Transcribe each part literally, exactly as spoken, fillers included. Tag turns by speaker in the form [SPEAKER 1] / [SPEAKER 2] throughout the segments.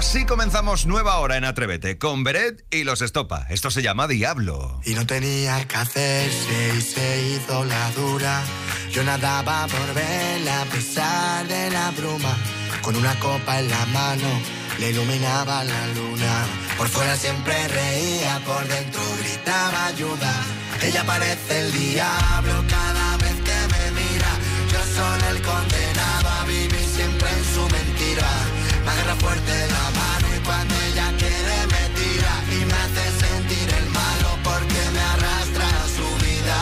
[SPEAKER 1] Así comenzamos nueva hora en Atrévete con Beret y los Estopa. Esto se llama Diablo.
[SPEAKER 2] Y no tenía que hacerse y se hizo la dura. Yo nadaba por verla a pesar de la bruma. Con una copa en la mano le iluminaba la luna. Por fuera siempre reía, por dentro gritaba ayuda. Ella parece el diablo cada vez que me mira. Yo soy el condenado a vivir siempre en su mentira. Me agarra fuerte la mano y cuando ella quiere me tira. Y me hace sentir el malo porque me arrastra a su vida.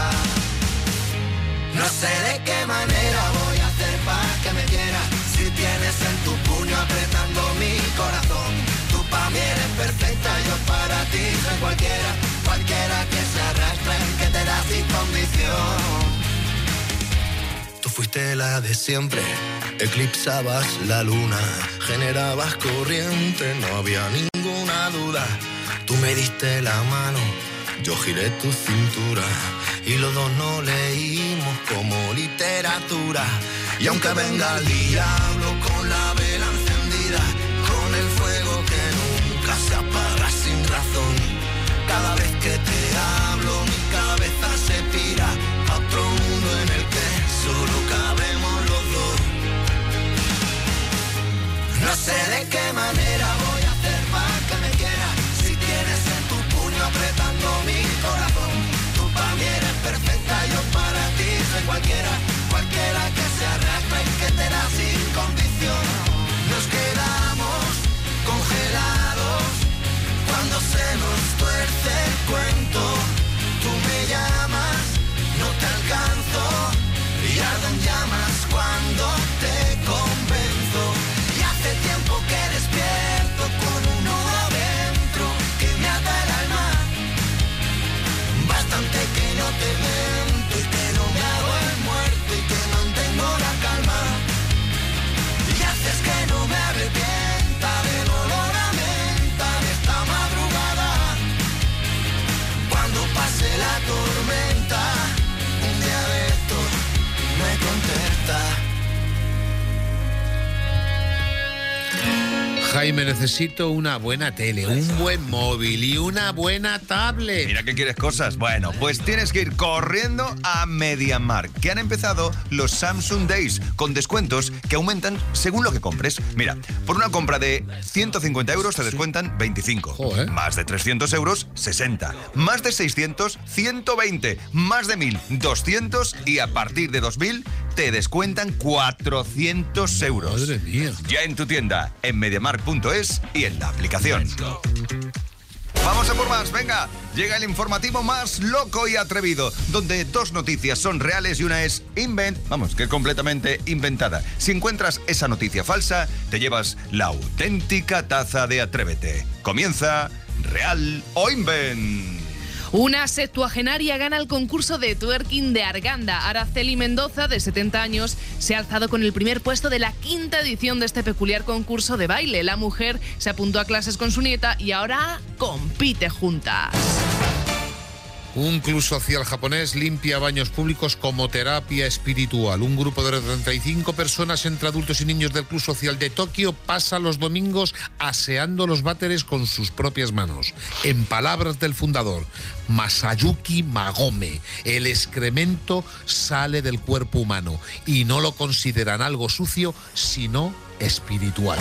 [SPEAKER 2] No sé de qué manera voy a hacer para que me quiera. Si tienes en tu puño apretando mi corazón. Tú pa' mí eres perfecta, yo para ti soy cualquiera. Cualquiera que se arrastra y que te da sin condición. Tú fuiste la de siempre, eclipsabas la luna, generabas corriente, no había ninguna duda. Tú me diste la mano, yo giré tu cintura y los dos nos leímos como literatura. Y aunque venga el diablo con la vela encendida, con el fuego que nunca se apaga sin razón, cada vez que te hablo mi cabeza se pira a otro mundo en el que solo cabemos los dos. No sé de qué manera voy a hacer para que me quieras. Si tienes en tu puño apretando mi corazón. Tú para mí eres perfecta, yo para ti soy cualquiera. Cualquiera que se arrastra y que te da sin condición. Nos quedamos congelados cuando se nos tuerce el cuento. Tú me llamas, no te alcanzo y ardo en llamas cuando te convenzo. Y hace tiempo que despierto con un nudo dentro que me ata el alma. Bastante que no te miento y que no me hago el muerto y que mantengo la calma. Y haces que no me arrepienta del olor a menta de esta madrugada. Cuando pase la tormenta, un día de esto me contesta.
[SPEAKER 3] Jaime, necesito una buena tele, un buen móvil y una buena tablet.
[SPEAKER 1] Mira que quieres cosas. Bueno, pues tienes que ir corriendo a MediaMarkt, que han empezado los Samsung Days, con descuentos que aumentan según lo que compres. Mira, por una compra de ciento cincuenta euros te descuentan veinticinco.
[SPEAKER 3] Joder.
[SPEAKER 1] Más de trescientos euros, sesenta. Más de seiscientos, ciento veinte. Más de mil, doscientos. Y a partir de dos mil te descuentan cuatrocientos euros.
[SPEAKER 3] Madre mía.
[SPEAKER 1] Ya en tu tienda, en MediaMarkt punto es y en la aplicación. Vamos a por más, venga. Llega el informativo más loco y atrevido, donde dos noticias son reales y una es invent, vamos, que es completamente inventada. Si encuentras esa noticia falsa, te llevas la auténtica taza de Atrévete. Comienza Real o Invent.
[SPEAKER 4] Una septuagenaria gana el concurso de twerking de Arganda. Araceli Mendoza, de setenta años, se ha alzado con el primer puesto de la quinta edición de este peculiar concurso de baile. La mujer se apuntó a clases con su nieta y ahora compite juntas.
[SPEAKER 3] Un club social japonés limpia baños públicos como terapia espiritual. Un grupo de treinta y cinco personas entre adultos y niños del club social de Tokio pasa los domingos aseando los váteres con sus propias manos. En palabras del fundador, Masayuki Magome, el excremento sale del cuerpo humano y no lo consideran algo sucio, sino espiritual.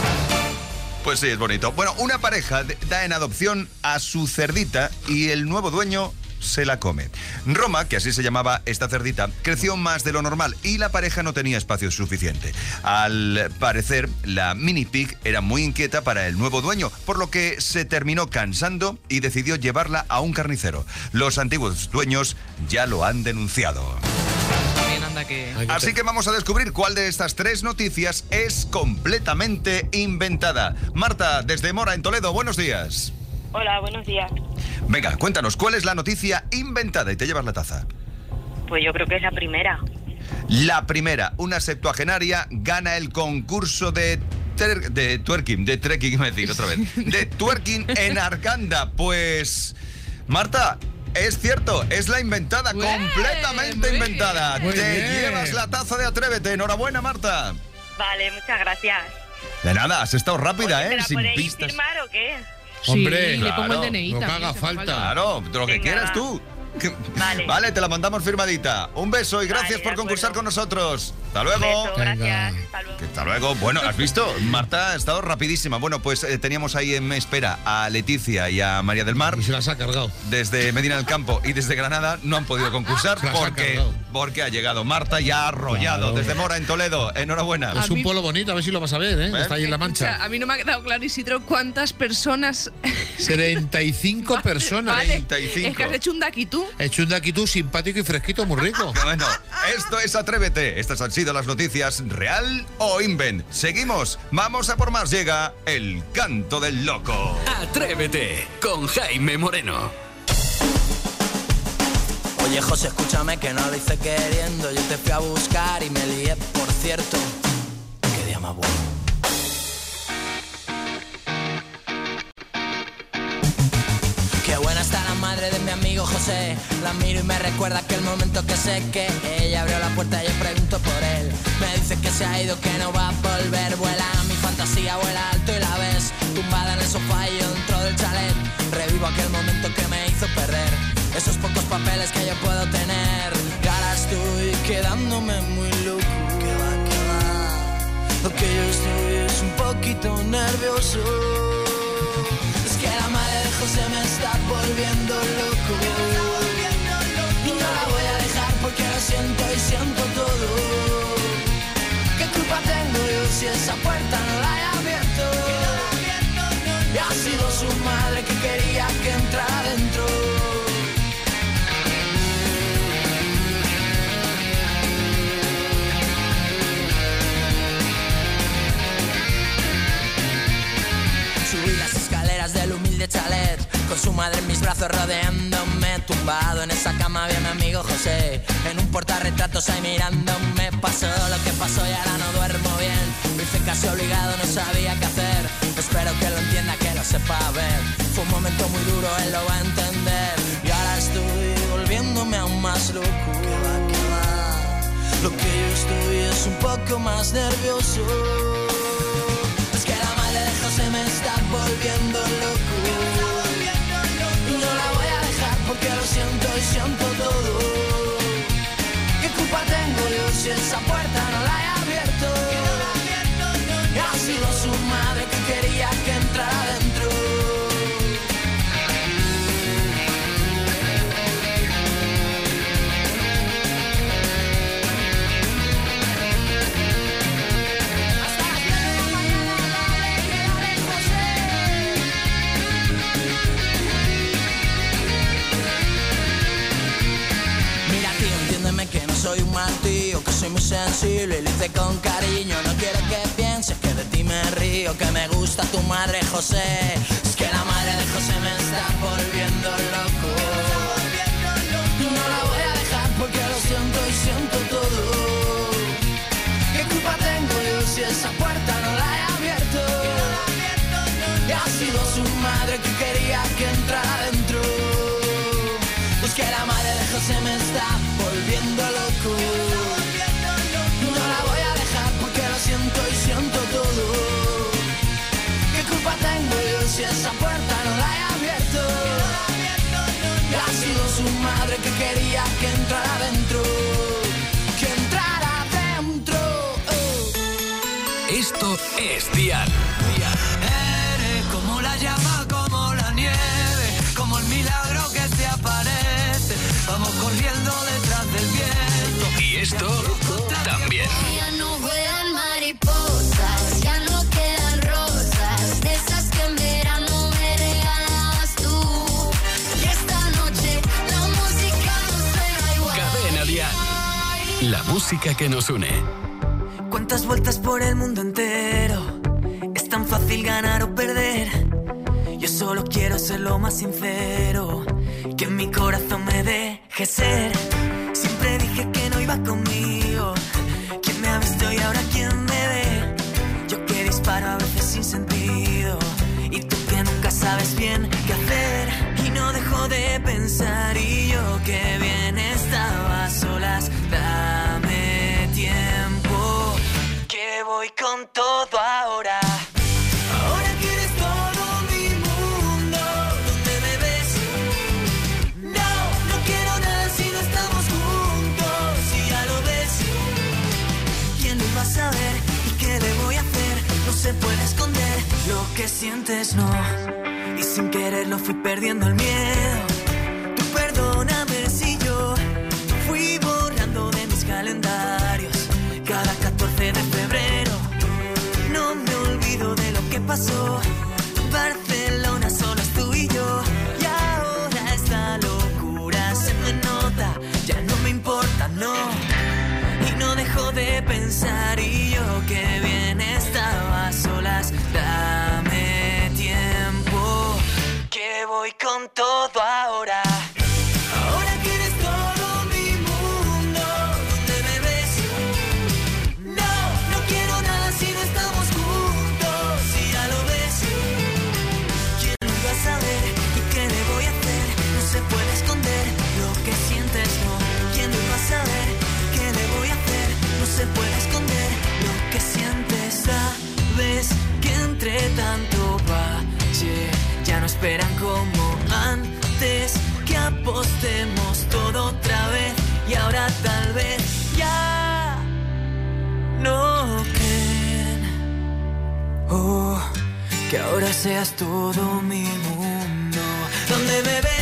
[SPEAKER 1] Pues sí, es bonito. Bueno, una pareja da en adopción a su cerdita y el nuevo dueño se la come. Roma, que así se llamaba esta cerdita, creció más de lo normal y la pareja no tenía espacio suficiente. Al parecer, la mini pig era muy inquieta para el nuevo dueño, por lo que se terminó cansando y decidió llevarla a un carnicero. Los antiguos dueños ya lo han denunciado.
[SPEAKER 4] Que...
[SPEAKER 1] Así que vamos a descubrir cuál de estas tres noticias es completamente inventada. Marta, desde Mora, en Toledo, buenos días.
[SPEAKER 5] Hola, buenos días.
[SPEAKER 1] Venga, cuéntanos, ¿cuál es la noticia inventada? Y te llevas la taza.
[SPEAKER 5] Pues yo creo que es la primera.
[SPEAKER 1] La primera, una septuagenaria gana el concurso de... Ter, de twerking, de trekking, iba a decir otra vez. De twerking en Arganda. Pues... Marta... Es cierto, es la inventada,
[SPEAKER 4] Bien,
[SPEAKER 1] completamente inventada.
[SPEAKER 3] Muy
[SPEAKER 1] Te
[SPEAKER 3] bien.
[SPEAKER 1] llevas la taza de Atrévete. Enhorabuena, Marta.
[SPEAKER 5] Vale, muchas gracias.
[SPEAKER 1] De nada, has estado rápida,
[SPEAKER 5] Oye,
[SPEAKER 1] ¿eh?
[SPEAKER 5] ¿me la
[SPEAKER 1] Sin
[SPEAKER 5] podéis
[SPEAKER 1] pistas.
[SPEAKER 5] firmar o qué?
[SPEAKER 3] Hombre,
[SPEAKER 4] sí, le pongo el
[SPEAKER 1] claro,
[SPEAKER 4] D N I
[SPEAKER 3] lo que
[SPEAKER 4] también,
[SPEAKER 3] haga
[SPEAKER 4] si
[SPEAKER 3] falta.
[SPEAKER 1] Claro, lo que
[SPEAKER 5] Venga,
[SPEAKER 1] quieras
[SPEAKER 5] va.
[SPEAKER 1] tú.
[SPEAKER 5] Vale.
[SPEAKER 1] Vale, te la mandamos firmadita. Un beso y gracias
[SPEAKER 5] Vale, de
[SPEAKER 1] por concursar
[SPEAKER 5] acuerdo.
[SPEAKER 1] con nosotros. Hasta
[SPEAKER 5] Un
[SPEAKER 1] luego.
[SPEAKER 5] beso,
[SPEAKER 3] Venga.
[SPEAKER 5] gracias. Hasta luego.
[SPEAKER 1] Hasta luego. Bueno, ¿has visto? Marta ha estado rapidísima. Bueno, pues eh, teníamos ahí en espera a Leticia y a María del Mar.
[SPEAKER 3] Y se las ha cargado.
[SPEAKER 1] Desde Medina del Campo y desde Granada no han podido concursar
[SPEAKER 3] Se las ha
[SPEAKER 1] porque,
[SPEAKER 3] cargado.
[SPEAKER 1] porque ha llegado Marta y ha arrollado
[SPEAKER 3] Claro.
[SPEAKER 1] desde Mora en Toledo. Enhorabuena.
[SPEAKER 4] A
[SPEAKER 3] Es un
[SPEAKER 4] mí-
[SPEAKER 3] pueblo bonito, a ver si lo vas a ver, ¿eh? Está ahí en La
[SPEAKER 4] O
[SPEAKER 3] Mancha.
[SPEAKER 4] sea, a mí no me ha quedado claro, Isidro, cuántas personas...
[SPEAKER 3] treinta y cinco personas.
[SPEAKER 4] Vale,
[SPEAKER 1] treinta y cinco.
[SPEAKER 4] es que has hecho un daquitú.
[SPEAKER 3] He hecho un daquitú simpático y fresquito, muy rico.
[SPEAKER 1] Bueno, esto es Atrévete. Estas han sido las noticias real o invent. Seguimos. Vamos a por más. Llega el canto del loco.
[SPEAKER 6] Atrévete con Jaime Moreno.
[SPEAKER 2] Oye, José, escúchame que no lo hice queriendo. Yo te fui a buscar y me lié, por cierto. Qué día más bueno. Qué buena está la madre de mi amigo José. La miro y me recuerda aquel momento que sé que ella abrió la puerta y yo pregunto por él. Me dice que se ha ido, que no va a volver. Vuela mi fantasía, vuela alto y la ves tumbada en el sofá y yo dentro del chalet. Revivo aquel momento que me hizo perder esos pocos papeles que yo puedo tener. Y ahora estoy quedándome muy loco. Que va, que va. Lo que yo estoy es un poquito nervioso. Es que la madre de José me está volviendo loco. Y no la voy a dejar porque lo siento y siento todo. ¿Qué culpa tengo yo si esa puerta no la he abierto? Y ha sido su madre que quería que entrara dentro. Subí las escaleras del humilde chalet, con su madre en mis brazos rodeándome. Tumbado en esa cama había mi amigo José, en un portarretratos ahí mirándome. Pasó lo que pasó y ahora no duermo bien. Me hice casi obligado, no sabía qué hacer. Espero que lo entienda, que lo sepa ver. Fue un momento muy duro, él lo va a entender. Y ahora estoy volviéndome aún más loco. Que va, que va. Lo que yo estoy es un poco más nervioso. Es que la madre de José me está volviendo loco. Y no la voy a dejar porque lo siento y siento todo. ¿Qué culpa tengo yo si esa puerta no la he abierto? Y ha sido su madre que quería que entrara dentro. Que no soy un mal tío, que soy muy sensible y lo hice con cariño. No quiero que pienses que de ti me río, que me gusta tu madre José. Es que la madre de José me está volviendo loco. No la voy a dejar porque lo siento y siento todo. ¿Qué culpa tengo yo si esa puerta no la he abierto? Y ha sido su madre que quería que entrara dentro. Pues que la madre de José me está volviendo loco. No la voy a dejar porque lo siento y siento todo. ¿Qué culpa tengo yo si esa puerta no la he abierto? Y ha sido su madre que quería que entrara dentro. Que entrara dentro. Oh.
[SPEAKER 6] Esto es Dial.
[SPEAKER 2] Eres como la llama, como la nieve, como el milagro que te aparece. Vamos corriendo detrás del viento.
[SPEAKER 6] Y esto también.
[SPEAKER 7] Ya no vuelan mariposas, ya no quedan rosas, de esas que en verano me regalabas tú. Y esta noche la música no suena igual.
[SPEAKER 6] Cadena Dial. La música que nos une.
[SPEAKER 2] ¿Cuántas vueltas por el mundo entero? Es tan fácil ganar o perder. Yo solo quiero ser lo más sincero, que en mi corazón me deje ser. Siempre dije que no iba conmigo. ¿Quién me ha visto y ahora quién me ve? Yo que disparo a veces sin sentido, y tú que nunca sabes bien qué hacer. Y no dejo de pensar, y yo que bien estaba a solas. Dame tiempo, que voy con todo ahora. sientes no, y sin quererlo fui perdiendo el miedo. Tú perdóname si yo fui borrando de mis calendarios cada catorce de febrero. No me olvido de lo que pasó. Barcelona solo es tú y yo, y ahora esta locura se me nota. Ya no me importa, no, y no dejo de pensar. Y yo que bien estaba a solas. Dame tiempo, que voy con todo ahora. Ahora que eres todo mi mundo, ¿dónde me ves? No, no quiero nada si no estamos juntos. Si ya lo ves, ¿quién lo iba a saber? ¿Y qué le voy a hacer? No se puede esconder lo que sientes, no. ¿Quién lo iba a saber? ¿Qué le voy a hacer? No se puede esconder lo que sientes. Sabes que entre tanto valle ya no esperan como antes, que apostemos todo otra vez, y ahora tal vez ya no creen. Oh, que ahora seas todo mi mundo. ¿Dónde me ves?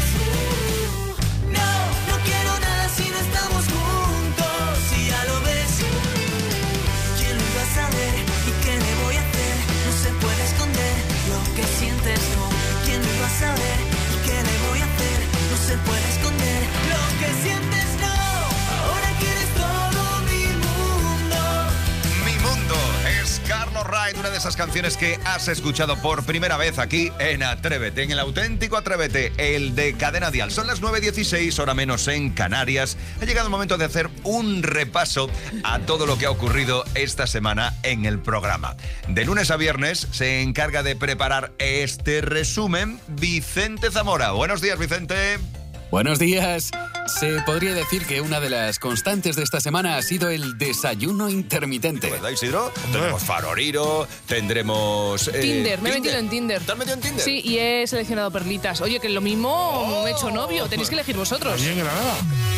[SPEAKER 2] No, no quiero nada si no estamos juntos. Si ya lo ves, ¿quién lo iba a saber? ¿Y qué le voy a hacer? No se puede esconder lo que sientes, no. ¿Quién lo iba a saber? ¿Y qué le voy a hacer? No se puede esconder lo que sientes, no. Ahora quieres todo mi mundo.
[SPEAKER 1] Mi mundo es Carlos Wright, una de esas canciones que has escuchado por primera vez aquí en Atrévete, en el auténtico Atrévete, el de Cadena Dial. Son las nueve dieciséis, hora menos en Canarias. Ha llegado el momento de hacer un repaso a todo lo que ha ocurrido esta semana en el programa. De lunes a viernes se encarga de preparar este resumen Vicente Zamora. Buenos días, Vicente.
[SPEAKER 6] Buenos días. Se podría decir que una de las constantes de esta semana ha sido el desayuno intermitente.
[SPEAKER 1] ¿Verdad, Isidro? Tendremos Faroriro, tendremos... eh,
[SPEAKER 4] Tinder, me he metido en Tinder.
[SPEAKER 1] ¿Te has metido en Tinder?
[SPEAKER 4] Sí, y he seleccionado perlitas. Oye, que lo mismo
[SPEAKER 1] Oh.
[SPEAKER 4] me he hecho novio. Tenéis que elegir vosotros.
[SPEAKER 3] Allí en Granada.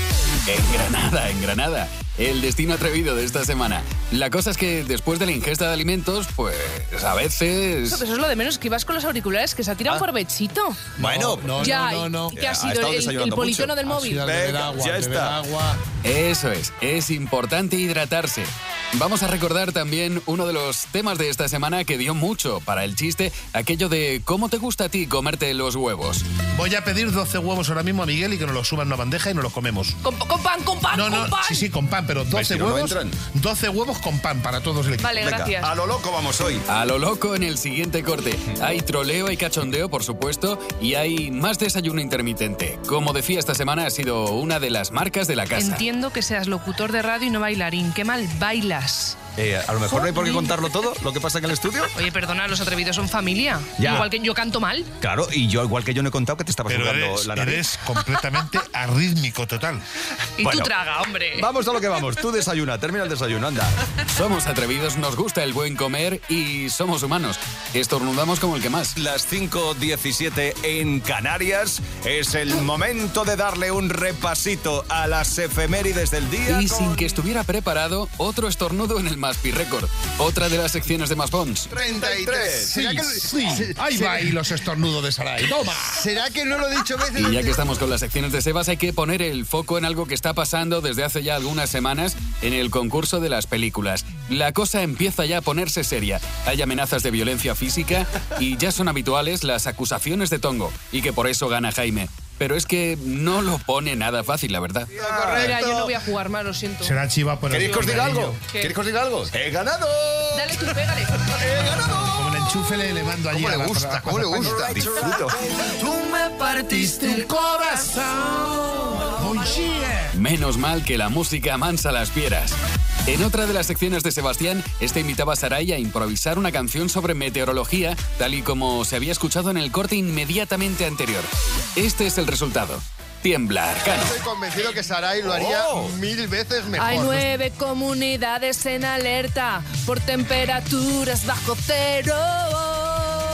[SPEAKER 6] En Granada, en Granada. El destino atrevido de esta semana. La cosa es que después de la ingesta de alimentos, pues a veces...
[SPEAKER 4] Eso, eso es lo de menos, que ibas con los auriculares que se ha tirado
[SPEAKER 1] Ah.
[SPEAKER 4] un provechito.
[SPEAKER 1] Bueno,
[SPEAKER 3] no,
[SPEAKER 4] ya,
[SPEAKER 3] no, no, no.
[SPEAKER 4] ¿y qué ha
[SPEAKER 1] Ha
[SPEAKER 4] sido?
[SPEAKER 1] estado
[SPEAKER 4] El, el
[SPEAKER 1] desayunando
[SPEAKER 4] politono
[SPEAKER 1] mucho.
[SPEAKER 4] del móvil.
[SPEAKER 3] Sí, al beber
[SPEAKER 1] Venga,
[SPEAKER 3] agua,
[SPEAKER 1] ya
[SPEAKER 3] al beber
[SPEAKER 1] está.
[SPEAKER 3] agua.
[SPEAKER 6] Eso es, es importante hidratarse. Vamos a recordar también uno de los temas de esta semana que dio mucho para el chiste, aquello de ¿cómo te gusta a ti comerte los huevos?
[SPEAKER 3] Voy a pedir doce huevos ahora mismo a Miguel y que nos los suban en una bandeja y nos los comemos.
[SPEAKER 4] Con, con pan, con pan,
[SPEAKER 3] No,
[SPEAKER 4] con
[SPEAKER 3] no,
[SPEAKER 4] pan.
[SPEAKER 3] sí, sí, con pan, pero doce
[SPEAKER 1] si no, no
[SPEAKER 3] huevos.
[SPEAKER 1] entran.
[SPEAKER 3] doce huevos con pan para todos el equipo.
[SPEAKER 4] Vale,
[SPEAKER 1] venga,
[SPEAKER 4] gracias.
[SPEAKER 1] a lo loco vamos hoy.
[SPEAKER 6] A lo loco en el siguiente corte. Hay troleo, hay cachondeo, por supuesto, y hay más desayuno intermitente. Como decía, esta semana ha sido una de las marcas de la casa.
[SPEAKER 4] Entiendo que seas locutor de radio y no bailarín. Qué mal bailas.
[SPEAKER 1] Eh, a lo mejor no hay por qué contarlo todo, lo que pasa en el estudio.
[SPEAKER 4] Oye, perdona, los atrevidos son familia.
[SPEAKER 1] Ya.
[SPEAKER 4] Igual que yo canto mal.
[SPEAKER 1] Claro, y yo, igual que yo no he contado que te estabas
[SPEAKER 3] Pero
[SPEAKER 1] jugando
[SPEAKER 3] eres,
[SPEAKER 1] la nariz.
[SPEAKER 3] eres completamente arrítmico total.
[SPEAKER 4] Y
[SPEAKER 1] Bueno.
[SPEAKER 4] tú traga, hombre.
[SPEAKER 1] Vamos a lo que vamos. Tú desayuna, termina el desayuno, anda.
[SPEAKER 6] Somos atrevidos, nos gusta el buen comer y somos humanos. Estornudamos como el que más.
[SPEAKER 1] Las cinco diecisiete en Canarias. Es el momento de darle un repasito a las efemérides del día.
[SPEAKER 6] Y
[SPEAKER 1] con
[SPEAKER 6] sin que estuviera preparado, otro estornudo en el Maspi Record. Otra de las secciones de Más Pons.
[SPEAKER 1] treinta y tres.
[SPEAKER 3] Sí, sí. Ahí va ahí los estornudos de Saray. ¡Toma!
[SPEAKER 8] ¿Será que no lo he dicho veces?
[SPEAKER 6] Y ya que estamos con las secciones de Sebas, hay que poner el foco en algo que está pasando desde hace ya algunas semanas en el concurso de las películas. La cosa empieza ya a ponerse seria. Hay amenazas de violencia física y ya son habituales las acusaciones de tongo. Y que por eso gana Jaime. Pero es que no lo pone nada fácil, la verdad.
[SPEAKER 4] Mira, yo no voy a jugar más, lo siento.
[SPEAKER 3] Será chiva por el
[SPEAKER 1] ¿Queréis que os diga algo?
[SPEAKER 4] ¿Qué?
[SPEAKER 1] ¿Queréis que os diga algo? ¡He ganado!
[SPEAKER 4] Dale tú, pégale.
[SPEAKER 1] ¡He ganado!
[SPEAKER 3] Como el enchufe le, le mando allí
[SPEAKER 8] ¿Cómo
[SPEAKER 3] a
[SPEAKER 8] le
[SPEAKER 3] la-
[SPEAKER 8] gusta?
[SPEAKER 3] a la
[SPEAKER 8] ¿Cómo le
[SPEAKER 3] Plaza
[SPEAKER 8] gusta?
[SPEAKER 3] España.
[SPEAKER 1] Disfruto.
[SPEAKER 2] Tú me partiste el corazón.
[SPEAKER 6] Menos mal que la música amansa las fieras. En otra de las secciones de Sebastián, este invitaba a Saray a improvisar una canción sobre meteorología, tal y como se había escuchado en el corte inmediatamente anterior. Este es el resultado. Tiembla Arcano.
[SPEAKER 8] Estoy convencido que Saray lo haría
[SPEAKER 1] Oh.
[SPEAKER 8] mil veces mejor.
[SPEAKER 4] Hay nueve comunidades en alerta por temperaturas bajo cero.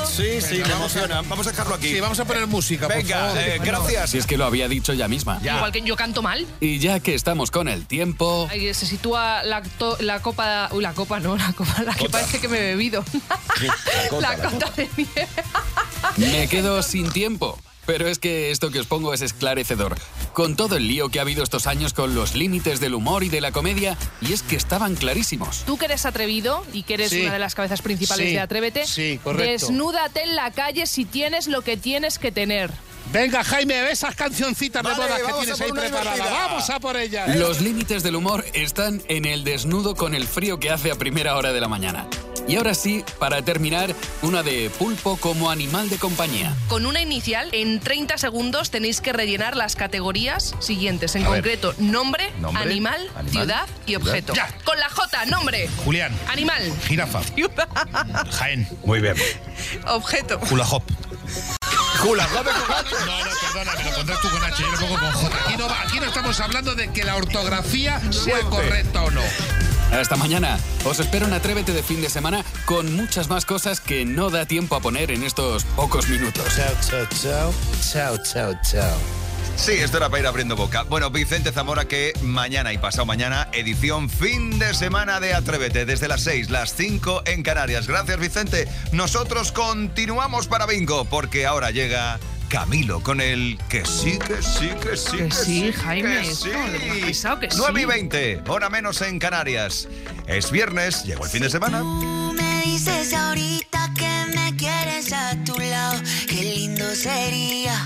[SPEAKER 9] Sí, sí, me emociona.
[SPEAKER 1] Vamos a dejarlo aquí.
[SPEAKER 3] Sí, vamos a poner música, por
[SPEAKER 1] Venga,
[SPEAKER 3] favor.
[SPEAKER 1] eh, gracias.
[SPEAKER 6] Si es que lo había dicho ya misma.
[SPEAKER 1] Ya.
[SPEAKER 4] Igual que yo canto mal.
[SPEAKER 6] Y ya que estamos con el tiempo,
[SPEAKER 4] Ahí se sitúa la, to- la copa... Uy, la copa no, la copa, la que
[SPEAKER 1] Cota.
[SPEAKER 4] parece que me he bebido.
[SPEAKER 1] cota,
[SPEAKER 4] La
[SPEAKER 1] la
[SPEAKER 4] cota de nieve.
[SPEAKER 6] me quedo sin tiempo. Pero es que esto que os pongo es esclarecedor. Con todo el lío que ha habido estos años con los límites del humor y de la comedia, y es que estaban clarísimos.
[SPEAKER 4] Tú que eres atrevido y que eres
[SPEAKER 3] Sí.
[SPEAKER 4] una de las cabezas principales
[SPEAKER 3] Sí,
[SPEAKER 4] de Atrévete,
[SPEAKER 3] sí, correcto.
[SPEAKER 4] desnúdate en la calle si tienes lo que tienes que tener.
[SPEAKER 3] Venga, Jaime, esas cancioncitas
[SPEAKER 1] Vale,
[SPEAKER 3] de bodas que
[SPEAKER 1] vamos a
[SPEAKER 3] tienes
[SPEAKER 1] por
[SPEAKER 3] ahí
[SPEAKER 1] una
[SPEAKER 3] preparadas.
[SPEAKER 1] divertida.
[SPEAKER 3] Vamos a por ellas.
[SPEAKER 6] Los límites del humor están en el desnudo con el frío que hace a primera hora de la mañana. Y ahora sí, para terminar, una de pulpo como animal de compañía.
[SPEAKER 4] Con una inicial, en treinta segundos tenéis que rellenar las categorías siguientes. En
[SPEAKER 1] A ver.
[SPEAKER 4] concreto, nombre,
[SPEAKER 1] Nombre,
[SPEAKER 4] animal,
[SPEAKER 1] animal,
[SPEAKER 4] ciudad y
[SPEAKER 1] ciudad.
[SPEAKER 4] objeto.
[SPEAKER 3] Ya.
[SPEAKER 4] Con la J, nombre,
[SPEAKER 3] Julián,
[SPEAKER 4] animal,
[SPEAKER 3] jirafa,
[SPEAKER 4] ciudad,
[SPEAKER 3] Jaén,
[SPEAKER 1] Muy bien.
[SPEAKER 4] objeto.
[SPEAKER 3] hula hop.
[SPEAKER 1] Jula, joder, joder.
[SPEAKER 3] No, no, perdona, me lo pondrás tú con H, yo lo pongo con J. Aquí no, va- aquí no estamos hablando de que la ortografía sea correcta o no.
[SPEAKER 6] Hasta mañana. Os espero en Atrévete de fin de semana con muchas más cosas que no da tiempo a poner en estos pocos minutos.
[SPEAKER 9] Chao, chao, chao. Chao, chao, chao.
[SPEAKER 1] Sí, esto era para ir abriendo boca. Bueno, Vicente Zamora, que mañana y pasado mañana, edición fin de semana de Atrévete, desde las seis, las cinco en Canarias. Gracias, Vicente. Nosotros continuamos para Bingo, porque ahora llega Camilo con el que sí, que sí, que sí,
[SPEAKER 4] Que sí, Jaime,
[SPEAKER 1] que sí.
[SPEAKER 4] joder, me has avisado que sí.
[SPEAKER 1] nueve y veinte, hora menos en Canarias. Es viernes, llegó el fin de semana.
[SPEAKER 7] Tú me dices ahorita que me quieres a tu lado, qué lindo sería.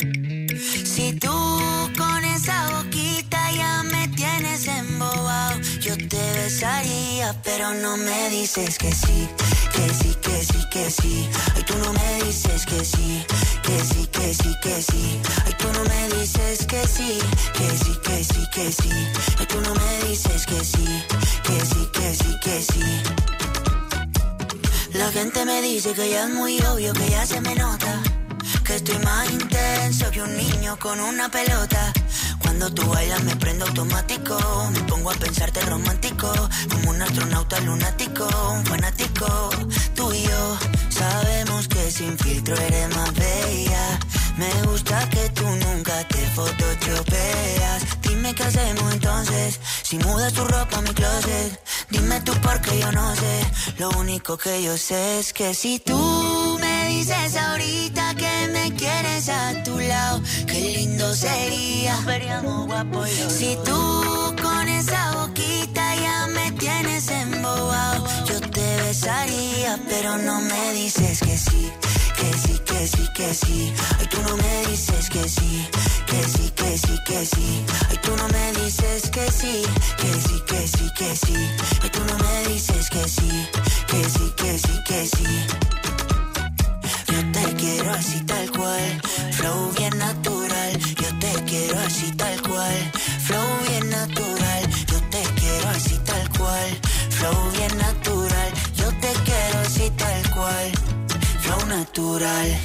[SPEAKER 7] Si tú con esa boquita ya me tienes embobado, yo te besaría, pero no me dices que sí, que sí, que sí, que sí. Ay, tú no me dices que sí, que sí, que sí, que sí. Ay, tú no me dices que sí, que sí, que sí, que sí. Ay, tú no me dices que sí, que sí, que sí, que sí. La gente me dice que ya es muy obvio, que ya se me nota, que estoy más intenso que un niño con una pelota. Cuando tú bailas me prendo automático, me pongo a pensarte romántico, como un astronauta lunático, un fanático. Tú y yo sabemos que sin filtro eres más bella. Me gusta que tú nunca te photoshopeas. Dime qué hacemos entonces, si mudas tu ropa a mi closet. Dime tú porque yo no sé, lo único que yo sé es que si tú me dices ahorita que me quieres a tu lado, qué lindo sería. Si tú con esa boquita ya me tienes embobado, yo te besaría, pero no me dices que sí, que sí, que sí, que sí. Ay, tú no me dices que sí, que sí, que sí, que sí. Ay, tú no me dices que sí, que sí, que sí, que sí. Ay, tú no me dices que sí, que sí, que sí, que sí. Yo te quiero así tal cual, flow bien natural. Yo te quiero así tal cual, flow bien natural. Yo te quiero así tal cual, flow bien natural. Yo te quiero así tal cual, flow natural.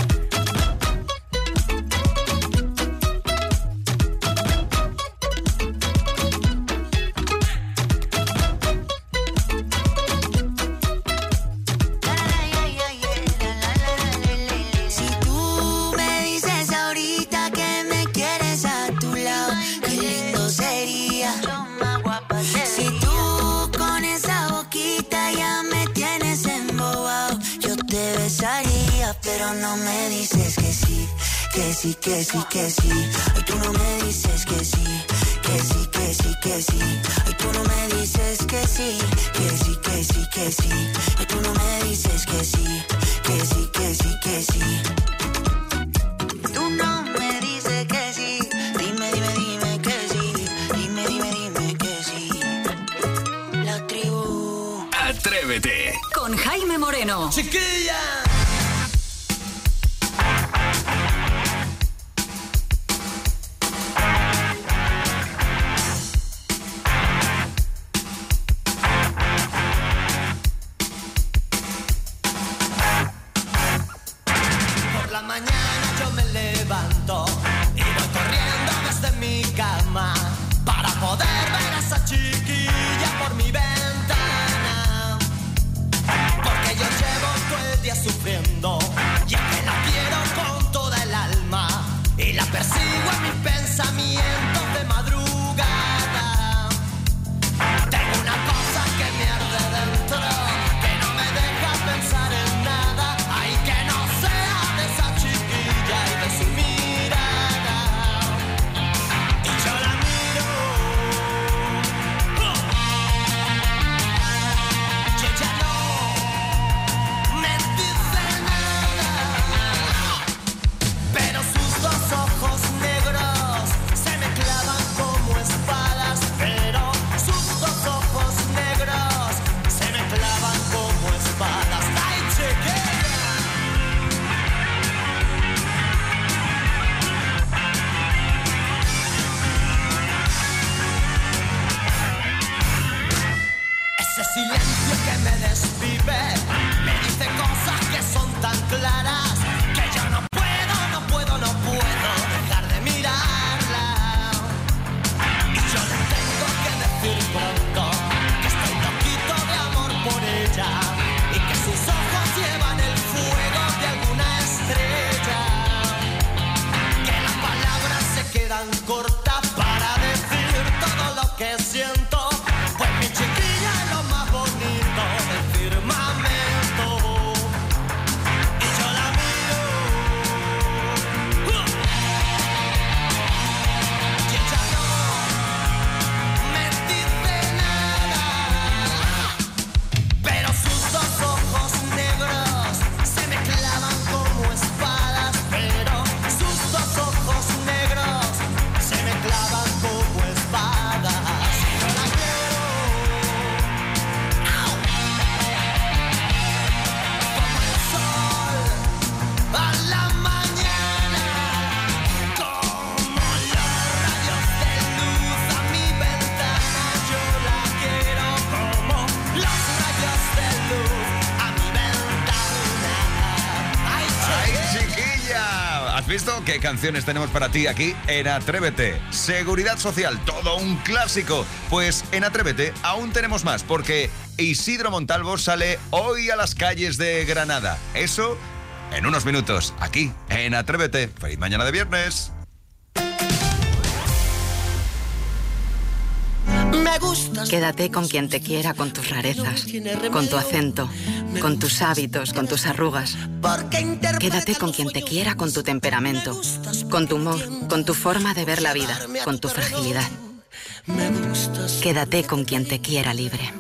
[SPEAKER 7] Si tú me dices ahorita que me quieres a tu lado, qué lindo sería. Si tú con esa boquita ya me tienes embobado, yo te besaría, pero no me dices que sí, que sí, que sí, que sí. Ay, tú no me dices que sí, que sí, que sí, que sí. Ay, tú no me dices que sí, que sí, que sí, que sí. Ay, tú no me dices que sí, que sí, que sí, que sí. Tú no me dices que sí, dime, dime, dime que sí, dime, dime, dime que sí. La tribu.
[SPEAKER 6] Atrévete.
[SPEAKER 10] Con Jaime Moreno.
[SPEAKER 2] Chiquilla. Por la mañana yo me levanto y voy corriendo desde mi cama para poder ver a esa chiquilla por mi ventana. Porque yo llevo todo el día sufriendo
[SPEAKER 1] visto qué canciones tenemos para ti aquí en Atrévete? Seguridad Social, todo un clásico. Pues en Atrévete aún tenemos más, porque Isidro Montalvo sale hoy a las calles de Granada. Eso en unos minutos, aquí en Atrévete. Feliz mañana de viernes.
[SPEAKER 10] Quédate con quien te quiera, con tus rarezas, con tu acento, con tus hábitos, con tus arrugas. Quédate con quien te quiera, con tu temperamento, con tu humor, con tu forma de ver la vida, con tu fragilidad. Quédate con quien te quiera libre.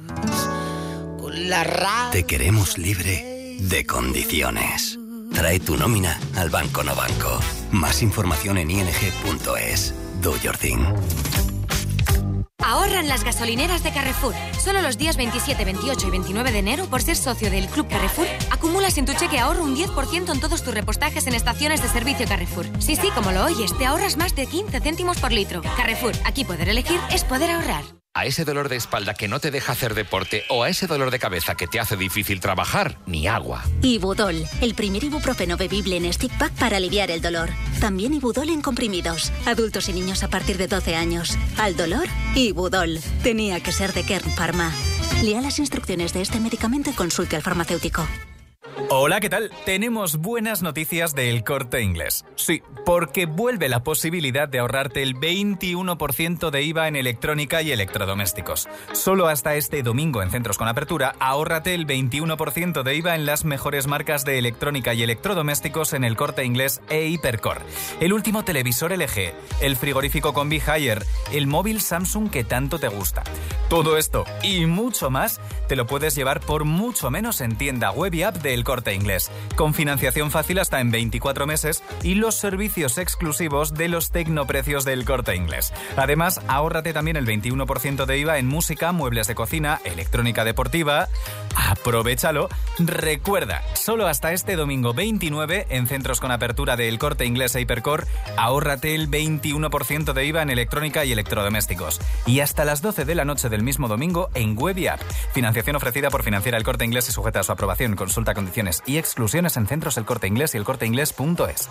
[SPEAKER 11] Te queremos libre de condiciones. Trae tu nómina al Banco No Banco. Más información en i n g punto es. Do your thing.
[SPEAKER 12] Ahorran las gasolineras de Carrefour. Solo los días veintisiete, veintiocho y veintinueve de enero, por ser socio del Club Carrefour, acumulas en tu cheque ahorro un diez por ciento en todos tus repostajes en estaciones de servicio Carrefour. Sí, sí, como lo oyes, te ahorras más de quince céntimos por litro. Carrefour, aquí poder elegir es poder ahorrar.
[SPEAKER 13] A ese dolor de espalda que no te deja hacer deporte o a ese dolor de cabeza que te hace difícil trabajar, ni agua.
[SPEAKER 14] Ibudol, el primer ibuprofeno bebible en stick pack para aliviar el dolor. También Ibudol en comprimidos. Adultos y niños a partir de doce años. Al dolor, Ibudol. Tenía que ser de Kern Pharma. Lea las instrucciones de este medicamento y consulte al farmacéutico.
[SPEAKER 15] Hola, ¿qué tal? Tenemos buenas noticias del Corte Inglés. Sí, porque vuelve la posibilidad de ahorrarte el veintiuno por ciento de I V A en electrónica y electrodomésticos. Solo hasta este domingo en centros con apertura, ahórrate el veintiuno por ciento de I V A en las mejores marcas de electrónica y electrodomésticos en el Corte Inglés e Hipercor. El último televisor L G, el frigorífico Combi Haier, el móvil Samsung que tanto te gusta. Todo esto y mucho más te lo puedes llevar por mucho menos en tienda web y app del Corte Inglés, con financiación fácil hasta en veinticuatro meses y los servicios exclusivos de los tecnoprecios del Corte Inglés. Además, ahórrate también el veintiuno por ciento de I V A en música, muebles de cocina, electrónica deportiva. ¡Aprovechalo! Recuerda, solo hasta este domingo veintinueve en centros con apertura del Corte Inglés e Hipercor, ahórrate el veintiuno por ciento de I V A en electrónica y electrodomésticos. Y hasta las doce de la noche del mismo domingo en web y app. Financiación ofrecida por Financiera El Corte Inglés y sujeta a su aprobación. Consulta condiciones y exclusiones en centros El Corte Inglés y el corte inglés punto es.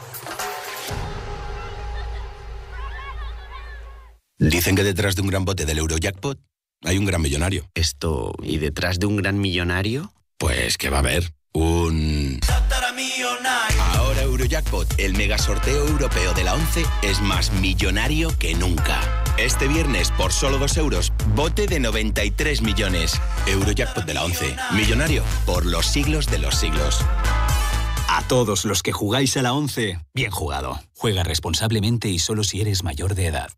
[SPEAKER 16] Dicen que detrás de un gran bote del Eurojackpot hay un gran millonario.
[SPEAKER 17] Esto, ¿y detrás de un gran millonario?
[SPEAKER 16] Pues que va a haber un... Ahora Eurojackpot, el mega sorteo europeo de la once, es más millonario que nunca. Este viernes, por solo dos euros, bote de noventa y tres millones. Eurojackpot de la once, millonario por los siglos de los siglos.
[SPEAKER 18] A todos los que jugáis a la once, bien jugado. Juega responsablemente y solo si eres mayor de edad.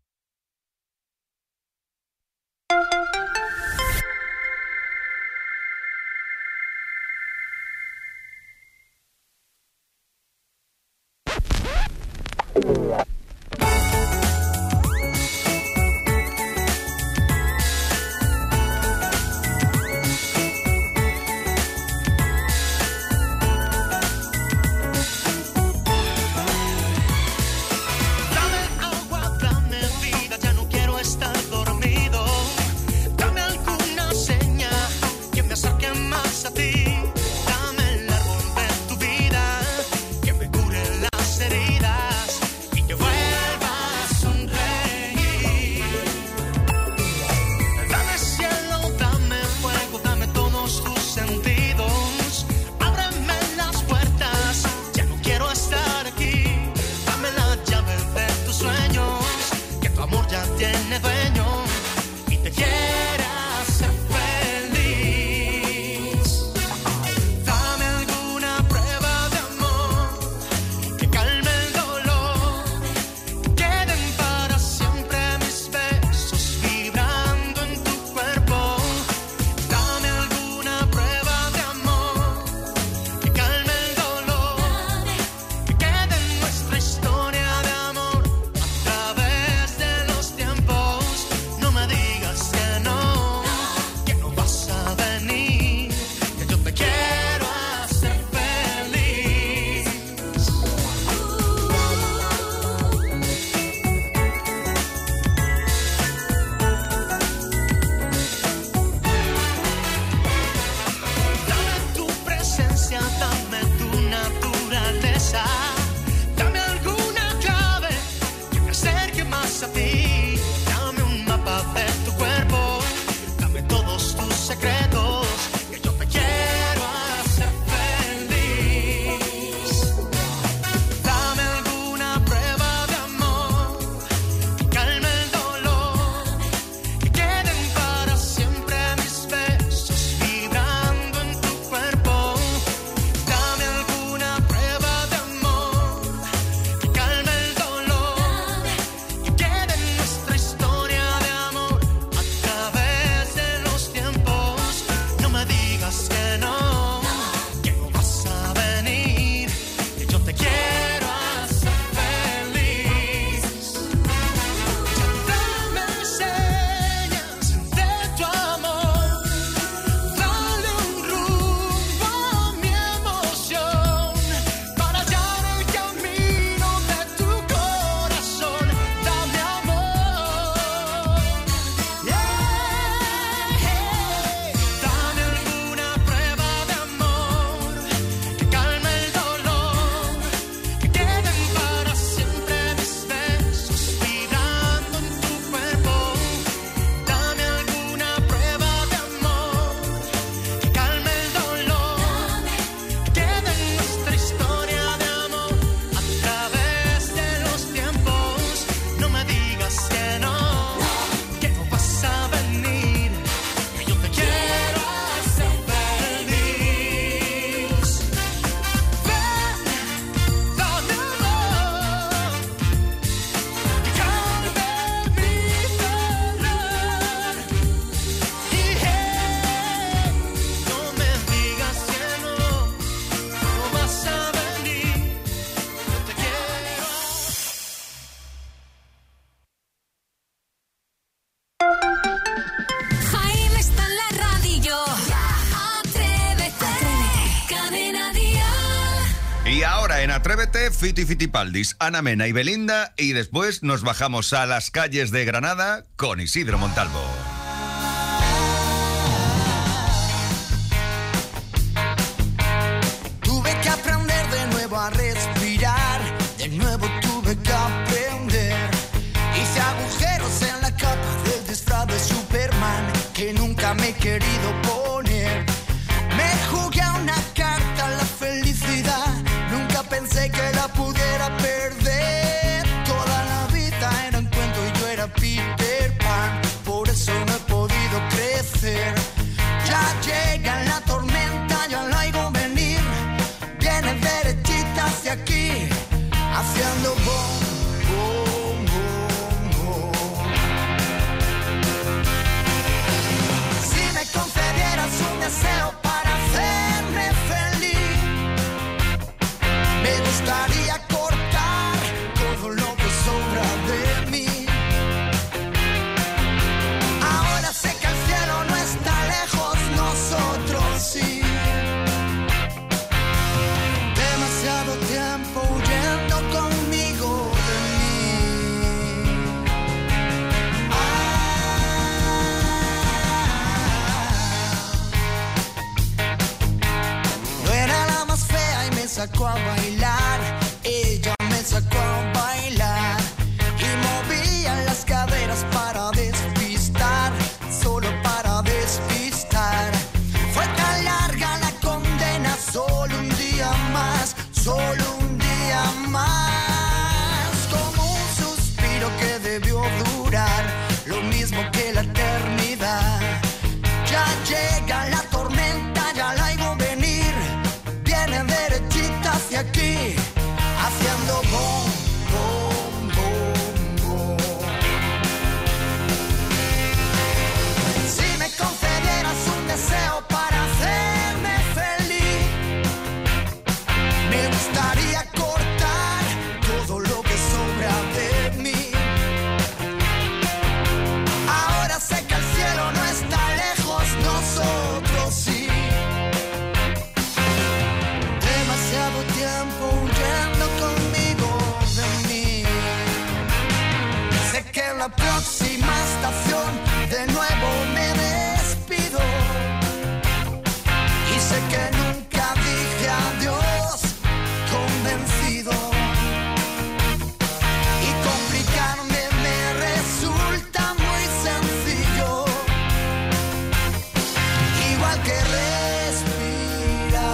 [SPEAKER 2] Heridas y que fue
[SPEAKER 1] Atrévete, Fiti Fitipaldis, Ana Mena y Belinda, y después nos bajamos a las calles de Granada con Isidro Montalvo.
[SPEAKER 2] Tuve que aprender de nuevo a respirar, de nuevo tuve que aprender. Hice agujeros en la capa del disfraz de Superman que nunca me he querido poner. Me jugué a una carta a la felicidad, nunca pensé que la pudiera perder. Toda la vida era un cuento y yo era Peter Pan, por eso no he podido crecer. Ya llega la tormenta, ya la oigo venir, viene derechita hacia aquí, haciendo boom, boom, boom, boom. Si me concedieras un deseo para hacerme feliz, me gustaría cortar todo lo que sobra de mí. Ahora sé que el cielo no está lejos, nosotros sí. Demasiado tiempo huyendo conmigo de mí. No era la más fea y me sacó a bailar, ella me sacó a bailar y movía las caderas para despistar, solo para despistar. Fue tan larga la condena, solo un día más, solo un día más, como un suspiro que debió durar lo mismo que la eternidad. Ya llega la tormenta, ya la oigo venir, viene derechita hacia aquí, haciendo boom, boom, boom, boom. Si me concedieras un deseo para hacerme feliz, me gustaría cortar todo lo que sobra de mí. Ahora sé que el cielo no está lejos, nosotros sí. Demasiado tiempo huyendo conmigo de mí. Sé que en la próxima estación de nuevo me despido. Y sé que nunca dije adiós convencido. Y complicarme me resulta muy sencillo, igual que respirar.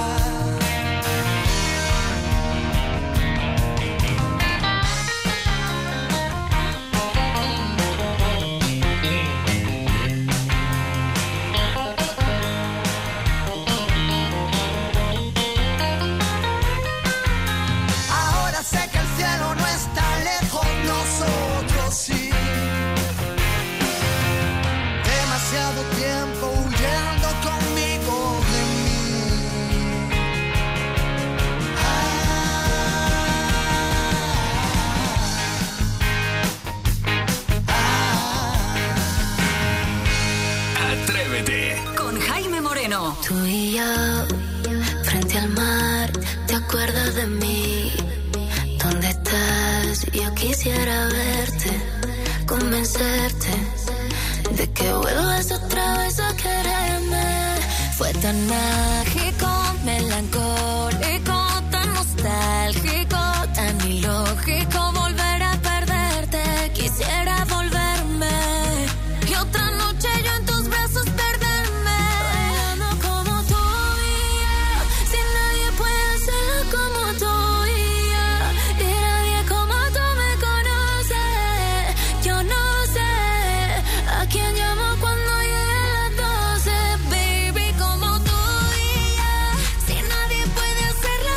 [SPEAKER 2] Ahora sé que el cielo no está lejos, nosotros sí. Demasiado tiempo huyendo conmigo de mí.
[SPEAKER 11] Atrévete.
[SPEAKER 19] Con Jaime Moreno.
[SPEAKER 7] Tú y yo, frente al mar, ¿te acuerdas de mí? ¿Dónde estás? Yo quisiera verte, convencerte de que vuelvas otra vez a quererme. Fue tan mágico, melancólico, tan nostálgico, tan ilógico volver a perderte. Quisiera volverme y otra noche yo en tus brazos perderme, bailando como tú y yo. Si nadie puede hacerlo como tú y yo, y nadie como tú me conoce. Yo no sé a quién llamo cuando lleguen las doce, baby, como tú y yo. Si nadie puede hacerlo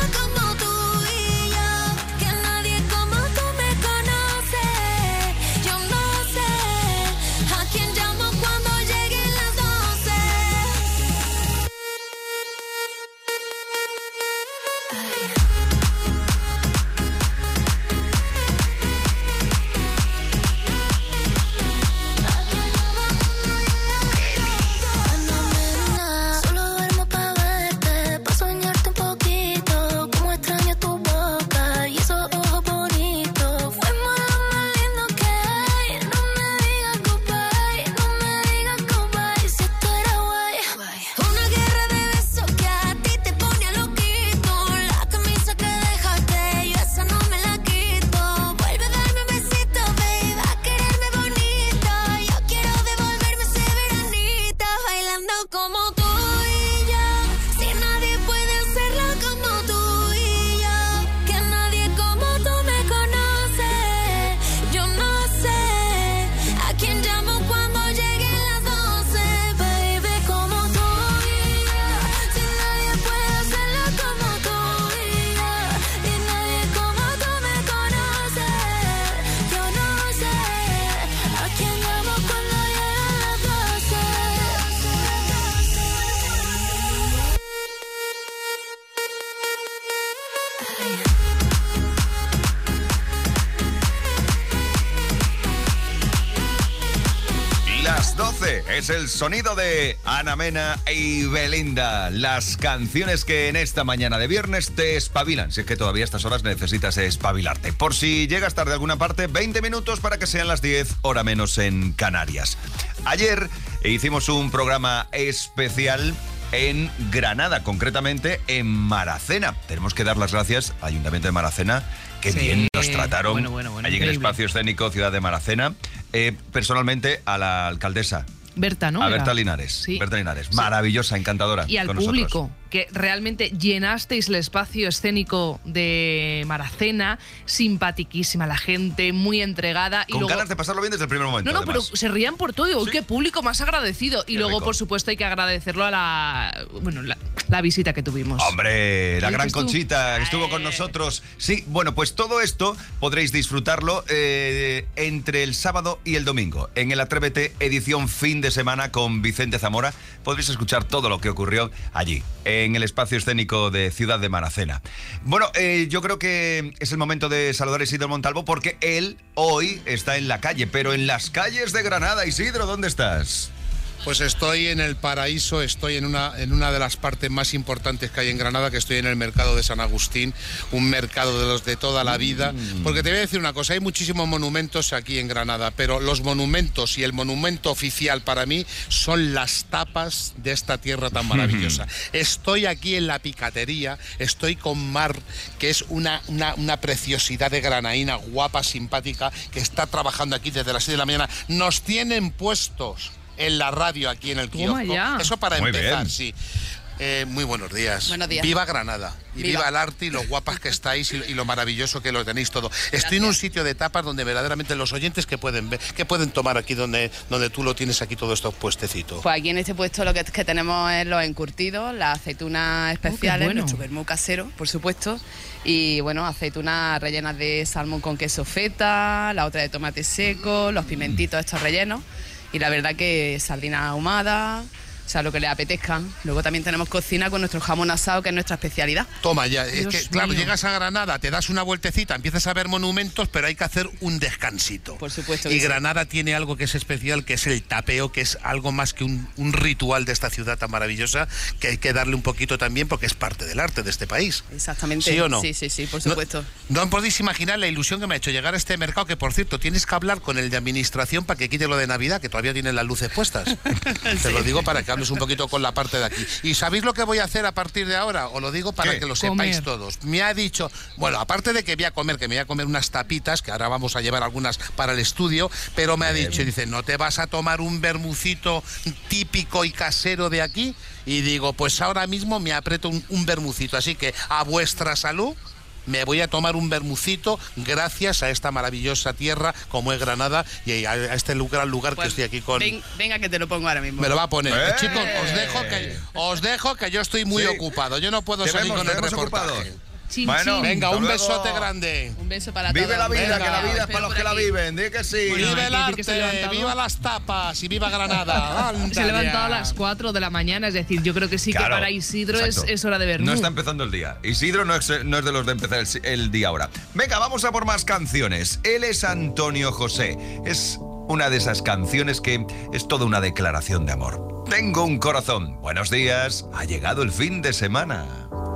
[SPEAKER 1] Es el sonido de Ana Mena y Belinda. Las canciones que en esta mañana de viernes te espabilan. Si es que todavía a estas horas necesitas espabilarte. Por si llegas tarde a alguna parte, veinte minutos para que sean las diez, hora menos en Canarias. Ayer hicimos un programa especial en Granada, concretamente en Maracena. Tenemos que dar las gracias al Ayuntamiento de Maracena, que sí, bien nos trataron bueno, bueno, bueno, allí increíble. En el espacio escénico Ciudad de Maracena. Eh, personalmente a la alcaldesa.
[SPEAKER 4] Berta, ¿no?
[SPEAKER 1] A Berta Linares. Sí. Berta Linares. Sí. Maravillosa, encantadora.
[SPEAKER 4] Y al
[SPEAKER 1] con
[SPEAKER 4] público,
[SPEAKER 1] nosotros.
[SPEAKER 4] Que realmente llenasteis el espacio escénico de Maracena, simpatiquísima la gente, muy entregada.
[SPEAKER 1] Con
[SPEAKER 4] y luego...
[SPEAKER 1] ganas de pasarlo bien desde el primer momento.
[SPEAKER 4] No, no,
[SPEAKER 1] además.
[SPEAKER 4] pero se rían por todo. Uy, sí. Qué público más agradecido. Y
[SPEAKER 1] qué
[SPEAKER 4] luego,
[SPEAKER 1] rico.
[SPEAKER 4] por supuesto, hay que agradecerlo a la, bueno, la, la visita que tuvimos.
[SPEAKER 1] Hombre, la gran
[SPEAKER 4] tú?
[SPEAKER 1] Conchita que estuvo con nosotros. Sí, bueno, pues todo esto podréis disfrutarlo eh, entre el sábado y el domingo. En el Atrévete, edición fin de semana con Vicente Zamora. Podréis escuchar todo lo que ocurrió allí, en el espacio escénico de Ciudad de Maracena. Bueno, eh, yo creo que es el momento de saludar a Isidro Montalvo porque él hoy está en la calle, pero en las calles de Granada. Isidro, ¿dónde estás?
[SPEAKER 3] Pues estoy en el paraíso, estoy en una, en una de las partes más importantes que hay en Granada, que estoy en el mercado de San Agustín, un mercado de los de toda la vida. Porque te voy a decir una cosa, hay muchísimos monumentos aquí en Granada, pero los monumentos y el monumento oficial para mí son las tapas de esta tierra tan maravillosa. Estoy aquí en la picatería, estoy con Mar, que es una, una, una preciosidad de granaína, guapa, simpática, que está trabajando aquí desde las seis de la mañana. Nos tienen puestos en la radio aquí en el kiosco.
[SPEAKER 4] Ya.
[SPEAKER 3] Eso para
[SPEAKER 1] Muy
[SPEAKER 3] empezar,
[SPEAKER 1] bien.
[SPEAKER 3] sí. Eh, muy buenos días.
[SPEAKER 19] Buenos días.
[SPEAKER 3] Viva Granada. Y viva. viva el arte y lo guapas que estáis y, y lo maravilloso que lo tenéis todo. Gracias. Estoy en un sitio de tapas donde verdaderamente los oyentes que pueden ver, que pueden tomar aquí donde, donde tú lo tienes aquí todos estos puestecitos.
[SPEAKER 19] Pues aquí en este puesto lo que, que tenemos es los encurtidos, las aceitunas especiales, oh, bueno. Nuestro vermú casero, por supuesto. Y bueno, aceitunas rellenas de salmón con queso feta, la otra de tomate seco, los pimentitos estos rellenos. Y la verdad que sardina ahumada, o sea, lo que les apetezca. Luego también tenemos cocina con nuestro jamón asado, que es nuestra especialidad.
[SPEAKER 3] Toma ya, es
[SPEAKER 19] Dios
[SPEAKER 3] que claro,
[SPEAKER 19] mío.
[SPEAKER 3] Llegas a Granada, te das una vueltecita, empiezas a ver monumentos, pero hay que hacer un descansito.
[SPEAKER 19] Por supuesto.
[SPEAKER 3] Y
[SPEAKER 19] que
[SPEAKER 3] Granada
[SPEAKER 19] sí.
[SPEAKER 3] tiene algo que es especial, que es el tapeo, que es algo más que un, un ritual de esta ciudad tan maravillosa, que hay que darle un poquito también porque es parte del arte de este país.
[SPEAKER 19] Exactamente.
[SPEAKER 3] ¿Sí o no?
[SPEAKER 19] Sí, sí, sí, por supuesto.
[SPEAKER 3] No, no podéis imaginar la ilusión que me ha hecho llegar a este mercado, que por cierto, tienes que hablar con el de administración para que quite lo de Navidad, que todavía tienen las luces puestas. sí. Te lo digo para que hables un poquito con la parte de aquí. ¿Y sabéis lo que voy a hacer a partir de ahora? Os lo digo para
[SPEAKER 1] ¿Qué?
[SPEAKER 3] que lo
[SPEAKER 4] Comer.
[SPEAKER 3] sepáis todos. Me ha dicho, bueno, aparte de que voy a comer, que me voy a comer unas tapitas, que ahora vamos a llevar algunas para el estudio, pero me ha dicho, dice, ¿no te vas a tomar un vermucito típico y casero de aquí? Y digo, pues ahora mismo me aprieto un, un vermucito, así que a vuestra salud. Me voy a tomar un vermucito gracias a esta maravillosa tierra como es Granada y a este gran lugar pues, que estoy aquí con...
[SPEAKER 19] Ven, venga que te lo pongo ahora mismo.
[SPEAKER 3] Me lo va a poner.
[SPEAKER 1] ¡Eh!
[SPEAKER 3] Chicos, os dejo que os dejo que yo estoy muy
[SPEAKER 1] sí.
[SPEAKER 3] ocupado. Yo no puedo
[SPEAKER 1] Te
[SPEAKER 3] salir
[SPEAKER 1] vemos,
[SPEAKER 3] con el
[SPEAKER 1] te vemos
[SPEAKER 3] reportaje.
[SPEAKER 1] ocupado.
[SPEAKER 4] Chin,
[SPEAKER 1] Bueno,
[SPEAKER 4] chin.
[SPEAKER 3] Venga, un
[SPEAKER 1] Hasta
[SPEAKER 3] besote
[SPEAKER 1] luego.
[SPEAKER 3] grande.
[SPEAKER 19] Un beso para
[SPEAKER 1] Vive
[SPEAKER 19] todos.
[SPEAKER 1] la vida,
[SPEAKER 3] Venga.
[SPEAKER 1] que la vida es
[SPEAKER 19] Espero
[SPEAKER 1] para los
[SPEAKER 19] por
[SPEAKER 1] que la
[SPEAKER 19] aquí.
[SPEAKER 1] viven, di que sí.
[SPEAKER 4] Bueno,
[SPEAKER 3] Viva
[SPEAKER 4] hay
[SPEAKER 3] el
[SPEAKER 4] que decir que se ha
[SPEAKER 3] arte,
[SPEAKER 4] levantado.
[SPEAKER 3] viva las tapas y viva Granada. Anda
[SPEAKER 4] Se ha levantado
[SPEAKER 3] ya.
[SPEAKER 4] a las cuatro de la mañana, es decir, yo creo que sí
[SPEAKER 1] Claro,
[SPEAKER 4] que para Isidro es,
[SPEAKER 1] exacto.
[SPEAKER 4] es hora de ver.
[SPEAKER 1] No está empezando el día. Isidro no es, no es de los de empezar el, el día ahora. Venga, vamos a por más canciones. Él es Antonio José. Es una de esas canciones que es toda una declaración de amor. Tengo un corazón. Buenos días. Ha llegado el fin de semana.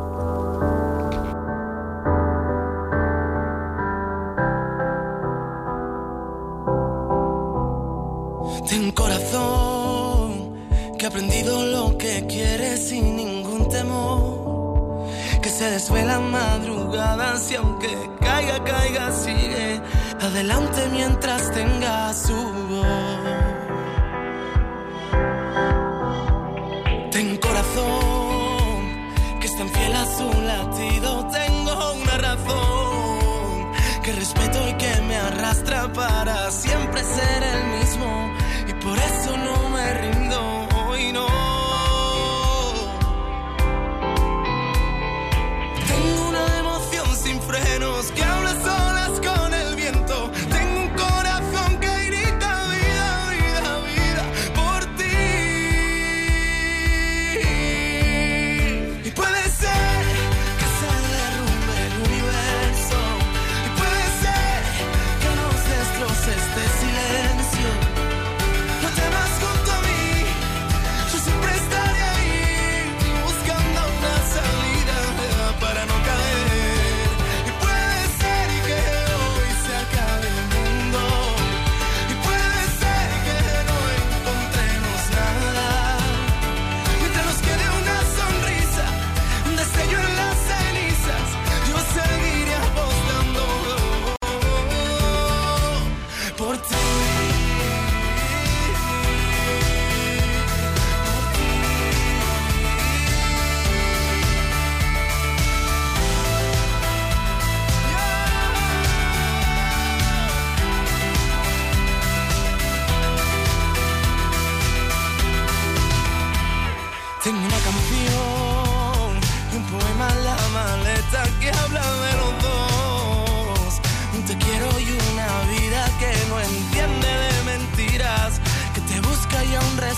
[SPEAKER 2] Tengo un corazón que ha aprendido lo que quiere sin ningún temor, que se desvela en madrugadas y aunque caiga, caiga, sigue adelante mientras tenga su voz. Tengo un corazón que es tan fiel a su latido, tengo una razón que respeto y que me arrastra para siempre ser el mismo. Y por eso no me rindo hoy, no. Tengo una emoción sin frenos que habla solas con el viento. Tengo un corazón que grita vida, vida, vida por ti. Y puede ser que se derrumbe el universo. Y puede ser que nos destroce este silencio. No te vas junto a mí.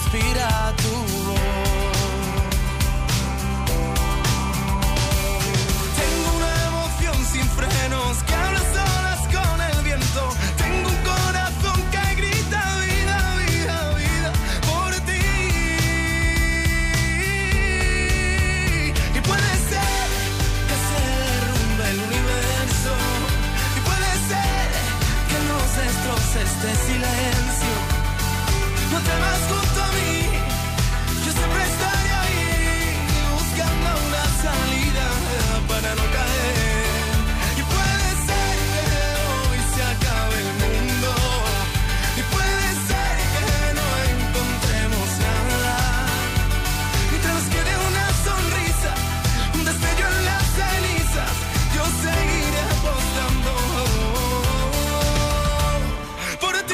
[SPEAKER 2] respira tu voz. Tengo una emoción sin frenos que habla solas con el viento. Tengo un corazón que grita vida, vida, vida por ti. Y puede ser que se derrumbe el universo. Y puede ser que nos destroce este silencio. No te vas junto a mí, yo siempre estaré ahí, buscando una salida para no caer. Y puede ser que hoy se acabe el mundo, y puede ser que no encontremos nada. Mientras nos quede una sonrisa, un destello en las cenizas, yo seguiré apostando por ti.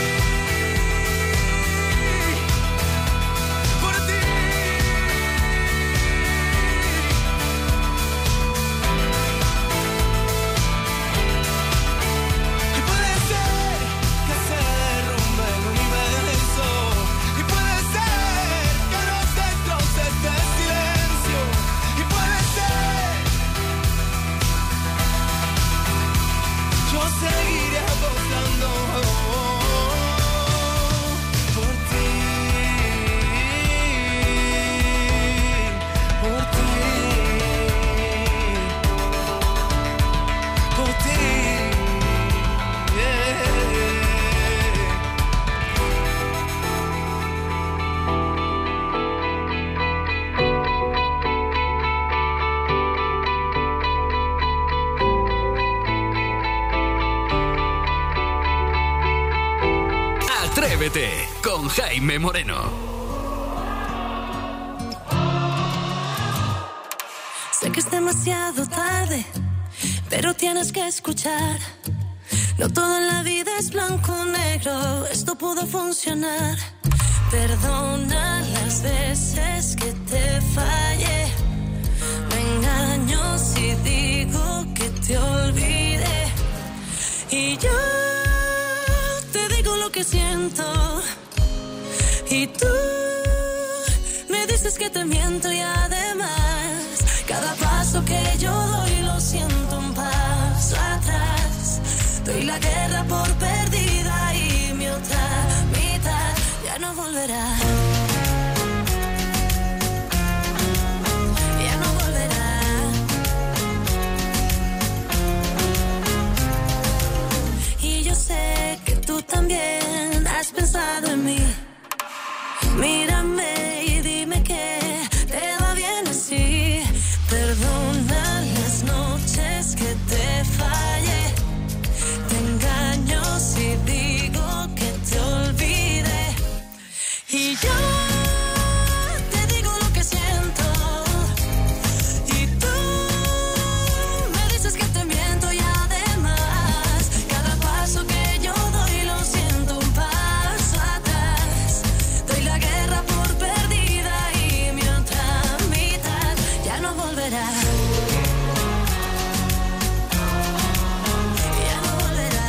[SPEAKER 2] Seguiré apostando por ti, por ti, por ti, yeah.
[SPEAKER 6] Atrévete con Jaime Moreno.
[SPEAKER 20] Sé que es demasiado tarde, pero tienes que escuchar. No todo en la vida es blanco o negro, esto pudo funcionar. Perdona las veces que te fallé. Me engaño si digo que te olvidé. Y yo te digo lo que siento. Y tú me dices que te miento y además cada paso que yo doy lo siento un paso atrás. Doy la guerra por perdida y mi otra mitad ya no volverá. Ya no volverá. Y yo sé que tú también has pensado en mí. Mírame y dime que te va bien así. Perdona las noches que te fallé. Te engaño si digo que te olvidé. Y yo te digo lo que siento. Y tú me dices que te miento y además cada paso que yo doy lo siento un paso atrás. Doy la guerra por perdida y mi otra mitad ya no volverá. Ya no volverá.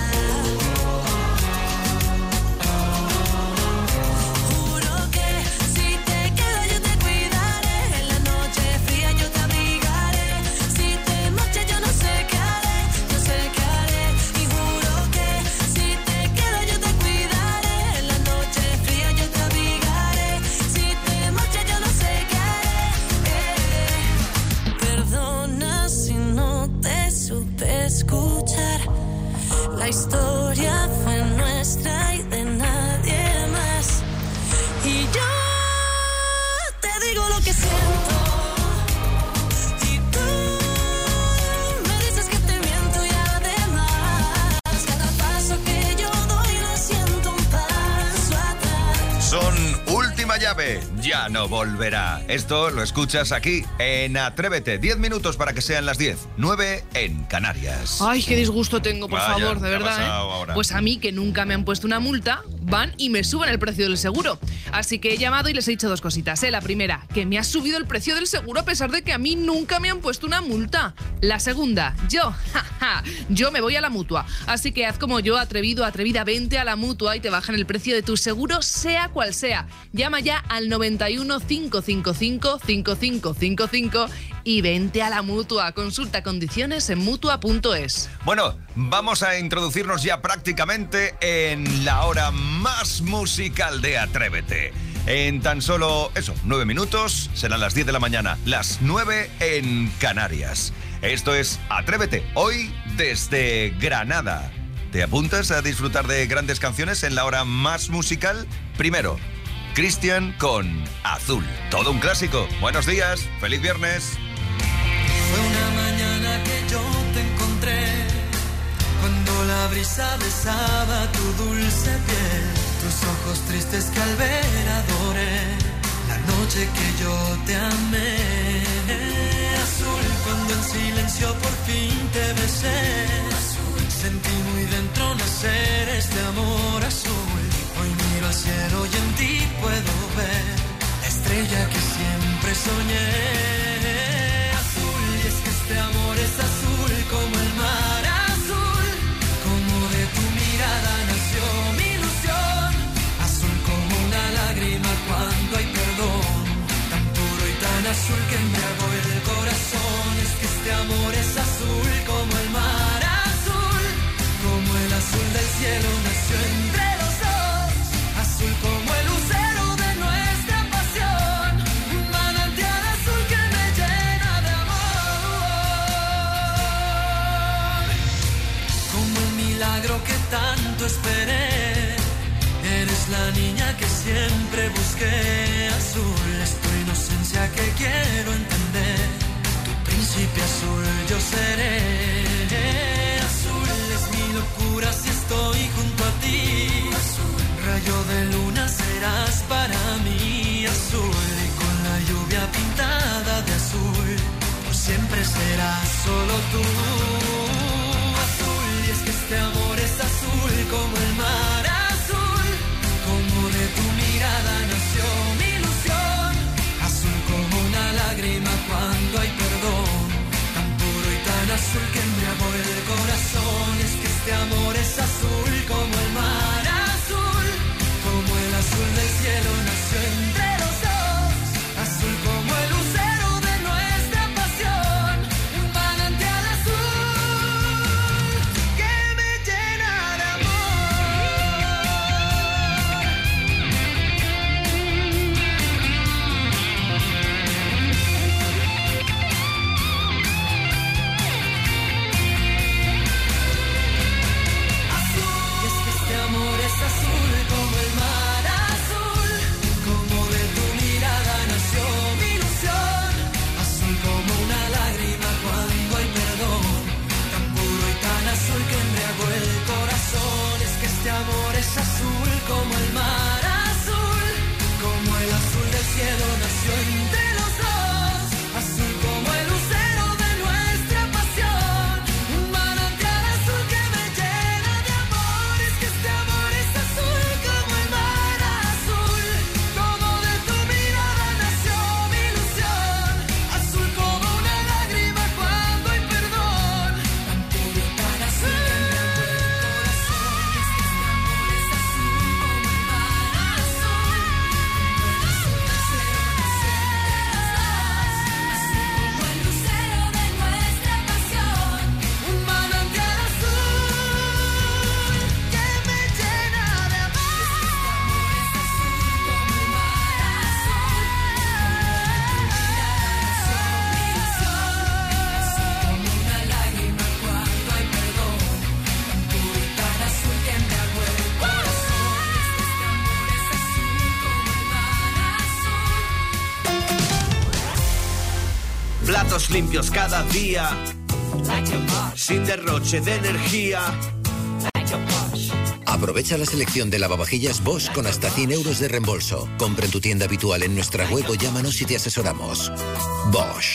[SPEAKER 20] Juro que si te quedo yo te cuidaré. En la noche fría yo te abrigaré. Si te marchas yo no sé qué haré. Yo sé qué haré. Y juro que si te quedo yo te cuidaré. En la noche fría yo te abrigaré. Si te marchas yo no sé qué haré. Perdona si no te supe escuchar. La historia fue nuestra y de nadie más. Y yo te digo lo que siento. Y tú me dices que te miento y además cada paso que yo doy lo siento un paso atrás.
[SPEAKER 1] Son Última Llave, ya no volverá. Esto lo escuchas aquí en Atrévete. diez minutos para que sean las diez. nueve en Canarias.
[SPEAKER 4] Ay, qué disgusto tengo, por
[SPEAKER 1] Vaya,
[SPEAKER 4] favor, de
[SPEAKER 1] ¿qué ha
[SPEAKER 4] verdad.
[SPEAKER 1] pasado
[SPEAKER 4] ¿eh?
[SPEAKER 1] ahora?
[SPEAKER 4] Pues a mí, que nunca me han puesto una multa, van y me suben el precio del seguro. Así que he llamado y les he dicho dos cositas. ¿eh? La primera, que me ha subido el precio del seguro a pesar de que a mí nunca me han puesto una multa. La segunda, yo, jaja, yo me voy a la Mutua. Así que haz como yo, atrevido, atrevida, vente a la Mutua y te bajan el precio de tu seguro, sea cual sea. Llama ya al noventa y uno, cinco cinco cinco, cinco cinco cinco cinco y vente a la Mutua. Consulta condiciones en mutua punto es.
[SPEAKER 1] Bueno, vamos a introducirnos ya prácticamente en la hora más musical de Atrévete. En tan solo, eso, nueve minutos, serán las diez de la mañana, las nueve en Canarias. Esto es Atrévete, hoy desde Granada. ¿Te apuntas a disfrutar de grandes canciones en la hora más musical? Primero, Cristian con Azul. Todo un clásico. Buenos días, feliz viernes.
[SPEAKER 2] Fue una mañana que yo te encontré, cuando la brisa besaba tu dulce piel, tus ojos tristes que al ver adoré, la noche que yo te amé. Azul, cuando en silencio por fin te besé, azul, sentí muy dentro nacer este amor azul. Hoy miro al cielo y en ti puedo ver la estrella que siempre soñé. Este amor es azul como el mar azul, como de tu mirada nació mi ilusión, azul como una lágrima cuando hay perdón, tan puro y tan azul que embriagó el corazón. Es que este amor es azul como el mar azul, como el azul del cielo nació entre los dos, azul como el lucero de nuestra pasión, un manantial azul que me llena de milagro que tanto esperé. Eres la niña que siempre busqué. Azul es tu inocencia que quiero entender. Tu príncipe azul yo seré. Azul es mi locura si estoy junto a ti. Azul, rayo de luna serás para mí. Azul y con la lluvia pintada de azul, por siempre serás solo tú. Este amor es azul como el mar azul, como de tu mirada nació mi ilusión, azul como una lágrima cuando hay perdón, tan puro y tan azul que embriagó el corazón. Es que este amor es azul como el mar azul, como el azul del cielo nació entre los dos, azul como el lucero de nuestra pasión, un manantial azul. Azul como el mar azul, como de tu mirada nació mi ilusión, azul como una lágrima cuando hay perdón, tan puro y tan azul que embriagó el corazón. Es que este amor es azul como el mar azul, como el azul del cielo nació entre los dos, azul como el lucero de nuestra pasión, un manantial azul que me llena de amor. Es que este amor es azul como el mar azul, como de tu mirada nació mi ilusión, azul como una lágrima cuando hay perdón, tan puro y tan azul que embriagó el corazón. Es que este amor es azul como el mar azul, como el azul del cielo nació entre los dos, azul como el lucero de nuestra pasión, un manantial azul que me llena de amor.
[SPEAKER 21] Platos limpios cada día, sin derroche de energía.
[SPEAKER 22] Aprovecha la selección de lavavajillas Bosch con hasta cien euros de reembolso. Compra en tu tienda habitual en nuestra web o llámanos y te asesoramos. Bosch.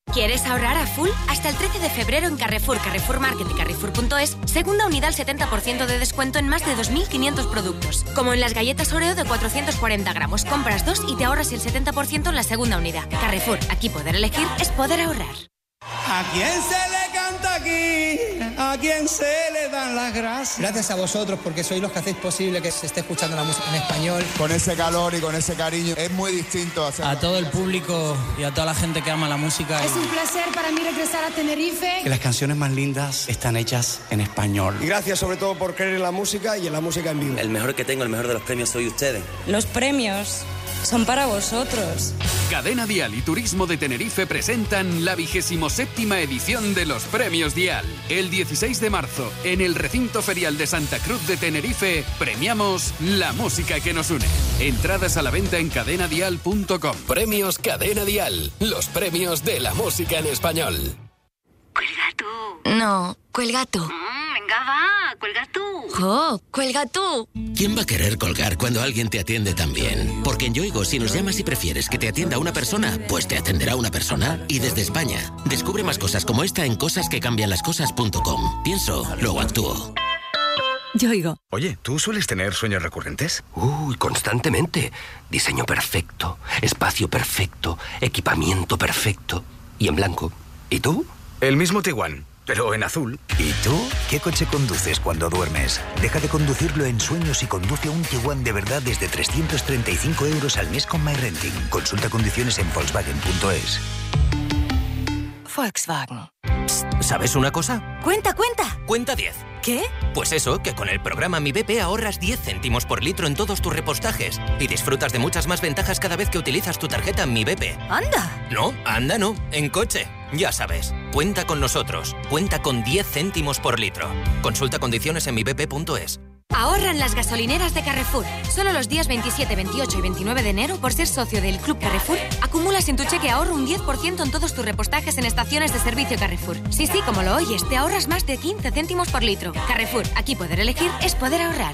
[SPEAKER 12] ¿Quieres ahorrar a full? Hasta el trece de febrero en Carrefour, Carrefour Market y Carrefour punto es, segunda unidad al setenta por ciento de descuento en más de dos mil quinientos productos. Como en las galletas Oreo de cuatrocientos cuarenta gramos. Compras dos y te ahorras el setenta por ciento en la segunda unidad. Carrefour, aquí poder elegir es poder ahorrar.
[SPEAKER 2] ¿A quién se le canta aquí? ¿A quién se le dan las gracias?
[SPEAKER 5] Gracias a vosotros porque sois los que hacéis posible que se esté escuchando la música en español.
[SPEAKER 8] Con ese calor y con ese cariño es muy distinto hacerlo.
[SPEAKER 23] A todo el público y a toda la gente que ama la música.
[SPEAKER 24] Es un placer para mí regresar a Tenerife.
[SPEAKER 25] Que las canciones más lindas están hechas en español.
[SPEAKER 5] Y gracias sobre todo por creer en la música y en la música en vivo.
[SPEAKER 26] El mejor que tengo, el mejor de los premios soy ustedes.
[SPEAKER 24] Los premios son para vosotros.
[SPEAKER 6] Cadena Dial y Turismo de Tenerife presentan la vigésimo séptima edición de los Premios Dial. El dieciséis de marzo, en el recinto ferial de Santa Cruz de Tenerife, premiamos la música que nos une. Entradas a la venta en cadena dial punto com.
[SPEAKER 11] Premios Cadena Dial, los premios de la música en español.
[SPEAKER 12] Cuelga tú. No, cuelga tú.
[SPEAKER 14] Mm, venga, va, cuelga tú.
[SPEAKER 12] ¡Jo! ¡Cuelga tú!
[SPEAKER 22] ¿Quién va a querer colgar cuando alguien te atiende tan bien? Porque en Yoigo, si nos llamas y prefieres que te atienda una persona, pues te atenderá una persona. Y desde España, descubre más cosas como esta en cosas que cambian las cosas punto com. Pienso, luego actúo.
[SPEAKER 27] Yoigo.
[SPEAKER 28] Oye, ¿tú sueles tener sueños recurrentes?
[SPEAKER 11] Uy, constantemente. Diseño perfecto, espacio perfecto, equipamiento perfecto. Y en blanco. ¿Y tú?
[SPEAKER 28] El mismo Tiguan, pero en azul.
[SPEAKER 29] ¿Y tú? ¿Qué coche conduces cuando duermes? Deja de conducirlo en sueños y conduce un Tiguan de verdad desde trescientos treinta y cinco euros al mes con MyRenting. Consulta condiciones en volkswagen punto es.
[SPEAKER 12] Volkswagen.
[SPEAKER 22] ¿Sabes una cosa?
[SPEAKER 12] Cuenta, cuenta.
[SPEAKER 22] Cuenta diez.
[SPEAKER 12] ¿Qué?
[SPEAKER 22] Pues eso, que con el programa Mi B P ahorras diez céntimos por litro en todos tus repostajes y disfrutas de muchas más ventajas cada vez que utilizas tu tarjeta Mi B P.
[SPEAKER 12] ¡Anda!
[SPEAKER 22] No, anda no, en coche. Ya sabes, cuenta con nosotros. Cuenta con diez céntimos por litro. Consulta condiciones en mi b p punto es.
[SPEAKER 12] Ahorran las gasolineras de Carrefour. Solo los días veintisiete, veintiocho y veintinueve de enero, por ser socio del Club Carrefour, acumulas en tu cheque ahorro un diez por ciento en todos tus repostajes en estaciones de servicio Carrefour. Sí, sí, como lo oyes, te ahorras más de quince céntimos por litro. Carrefour, aquí poder elegir es poder ahorrar.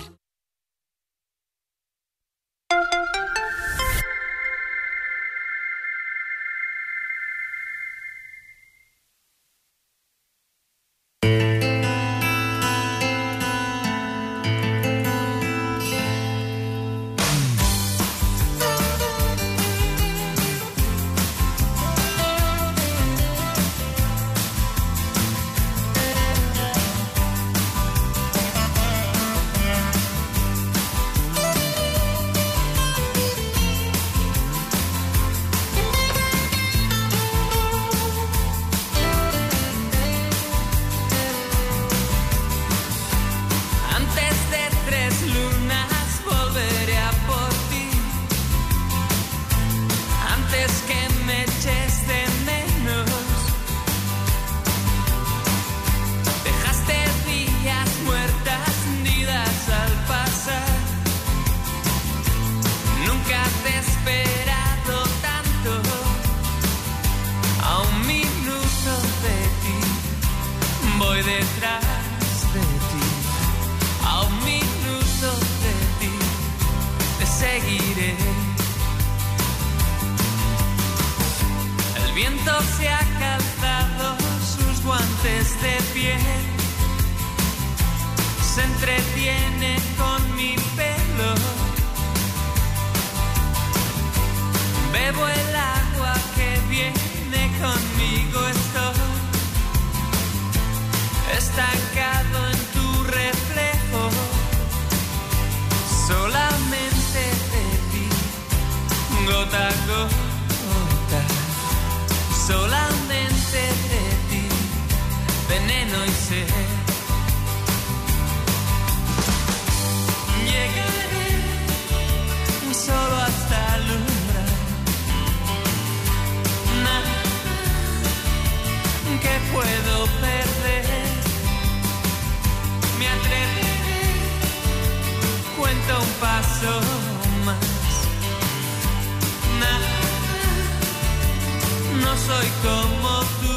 [SPEAKER 2] No soy como tú.